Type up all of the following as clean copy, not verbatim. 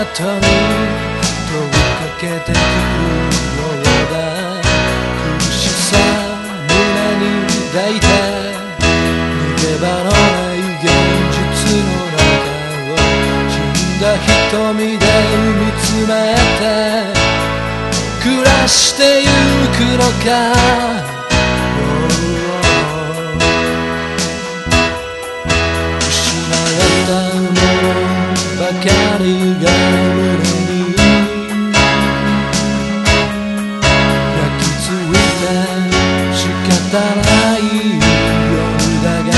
後に問いかけてくるようだ。苦しさ胸に抱いて逃げ場のない現実の中を死んだ瞳で見つめて暮らしてゆくのか。ばかりが胸に焼き付いて仕方ない夜だが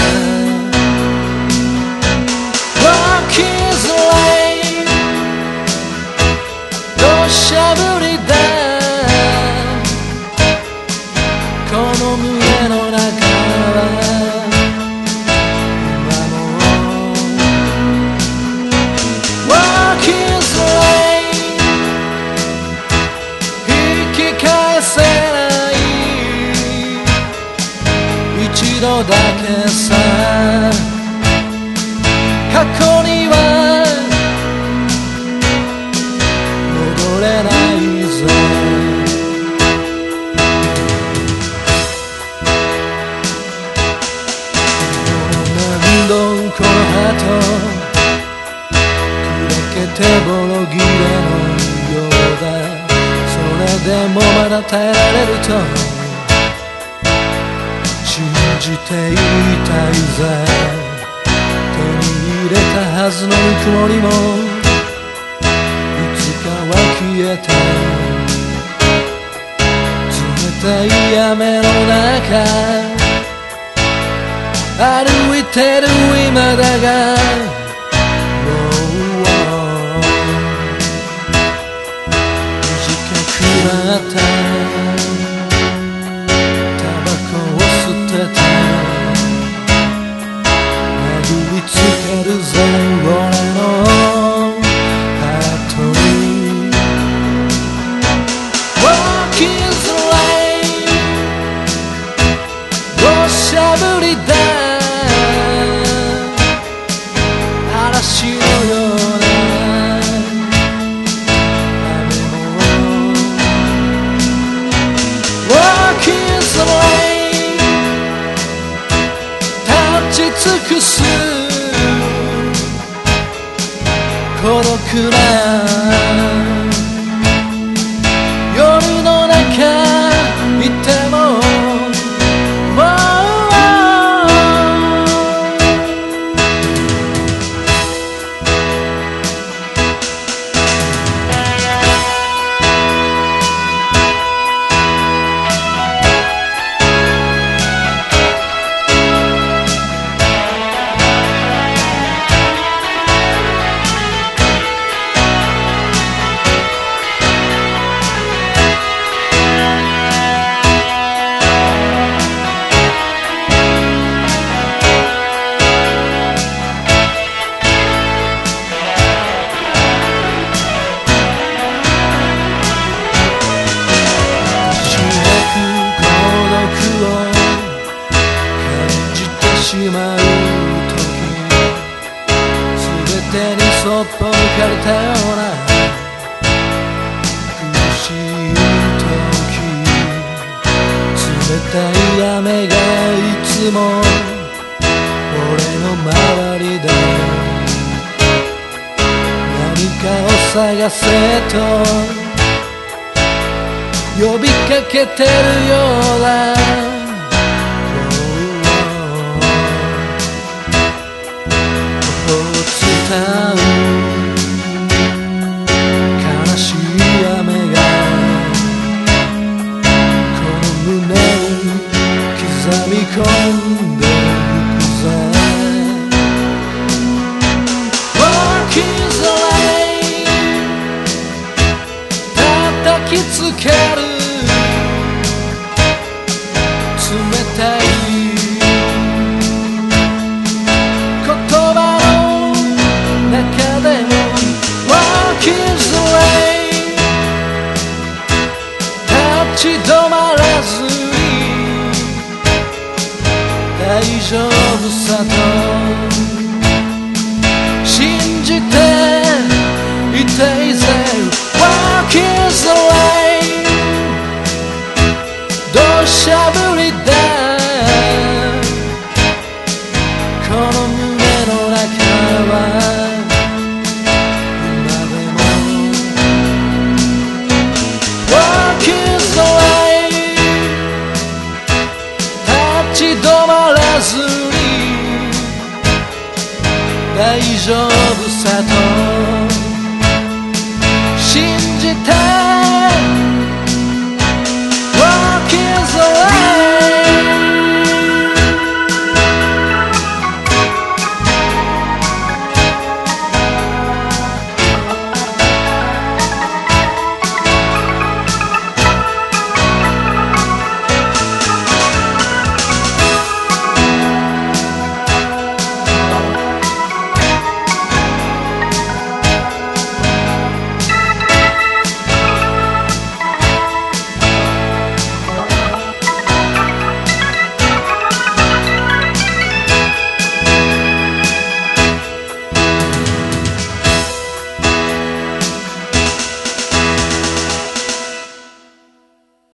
Walk is late 土砂降りだこの胸の中は一度だけさ過去には戻れないぞ。何度このハート砕けてボロ切れのようだ。それでもまだ耐えられると信じていたいぜ。手に入れたはずのぬくもりもいつかは消えて冷たい雨の中歩いてる今だが短くなったつけるぜ俺のハートに Walk is late 土砂降りだ嵐のような雨も Walk is late 立ち尽くす孤独な夜の中いてもしまう時すべてにそっぽ抜かれたような苦しい時冷たい雨がいつも俺の周りで何かを探せと呼びかけてるようだ。悲しい雨がこの胸に刻み込んでゆくぜ。 Walk is late 叩きつける冷たい言葉の中 Stay there, walk is the lane 土砂降りだこの胸の中は今でも Walk is the lane 立ち止まらずに大丈夫さと